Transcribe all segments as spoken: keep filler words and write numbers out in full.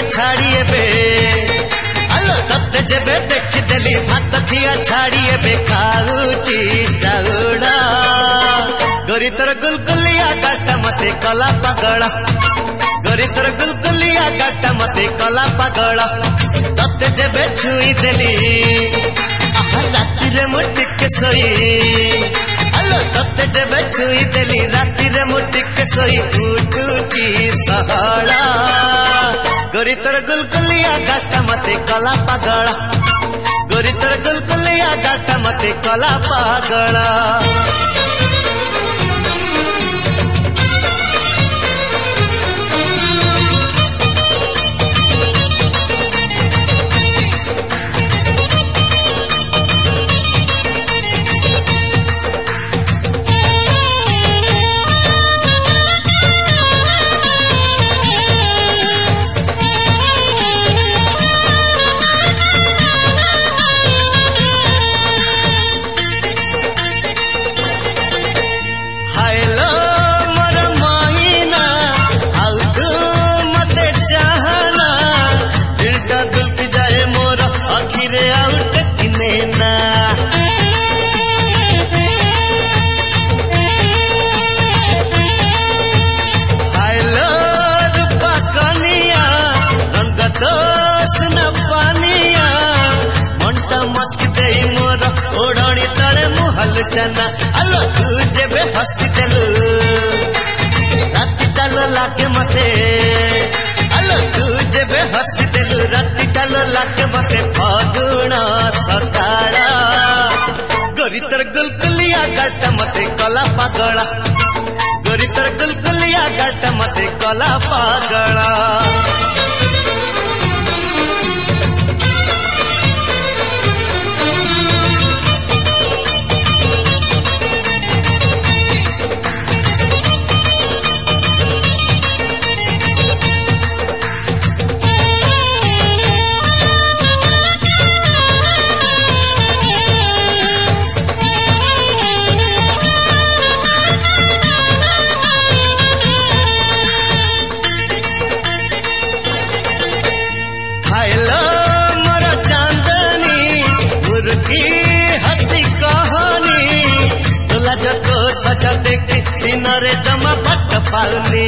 छाड़ी एबे आलो तते जेबे देखि देली भात थिया छाड़ी एबे खाऊची चाउड़ा गोरी तोर गुलगुलिया गाटा मते कला पागल गोरी तोर गुलगुलिया गाटा मते कला पागल तते जेबे छुई देली आहा राती रे मुट्ठी के सोई आलो तते जेबे छुई देली राती रे मुट्ठी के सोई उठुची सहला गोरी तोर गुलगुलिया गाटा मते कला पागल गोरी तोर गुलगुलिया गाटा मते कला पागल चना आलो तू जेबे हसी देलु राती डालो लागे मते आलो तू जेबे हसी देलु राती डालो लागे मते फागुण सकाळा गोरी तोर गुलगुलिया गाटा मते कला पागल गोरी तोर गुलगुलिया गाटा मते कला पागल हसी कहानी तोला जतो सजा देखी दिन रे जमा पट पाउनी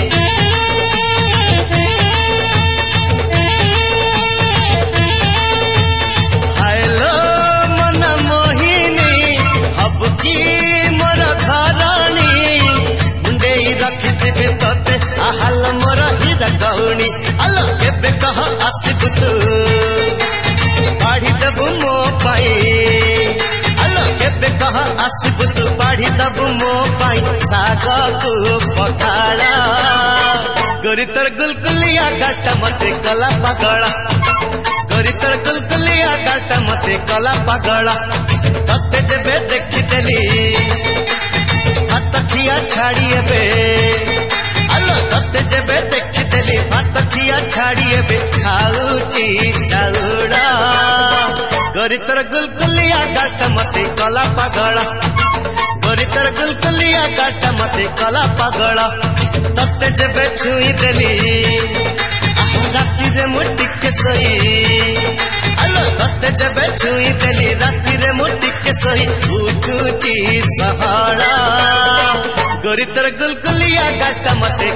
हेलो मन मोहिनी हब की मोर घरानी मुंडे रखी देबे तते आहाल मोर हीरा गौणी आलो केबे कह आसिबु तू बाढ़ी दबु मो पाई आलो केबे कह आसिबु तू बाढ़ी दबु मो पाई साग को पखाड़ा गोरी तोर गुलगुलिया गाटा मते कला पागल गोरी तोर गुलगुलिया गाटा मते कला पागल तते जेबे देखि देली भात खिया छाड़ी एबे आलो तते जेबे देखि देली भात खिया छाड़ी एबे खाऊची चाउड़ा गोरी तोर गुलगुलिया गाटा मते कला पागल गोरी तोर गुलगुलिया गाटा मते कला पागल तते जेबे छुई देली राती रे मुट्ठी के सोई आलो तते जेबे छुई देली राती रे मुट्ठी के सोई उठुची सहला गोरी तोर गुलगुलिया गाटा मते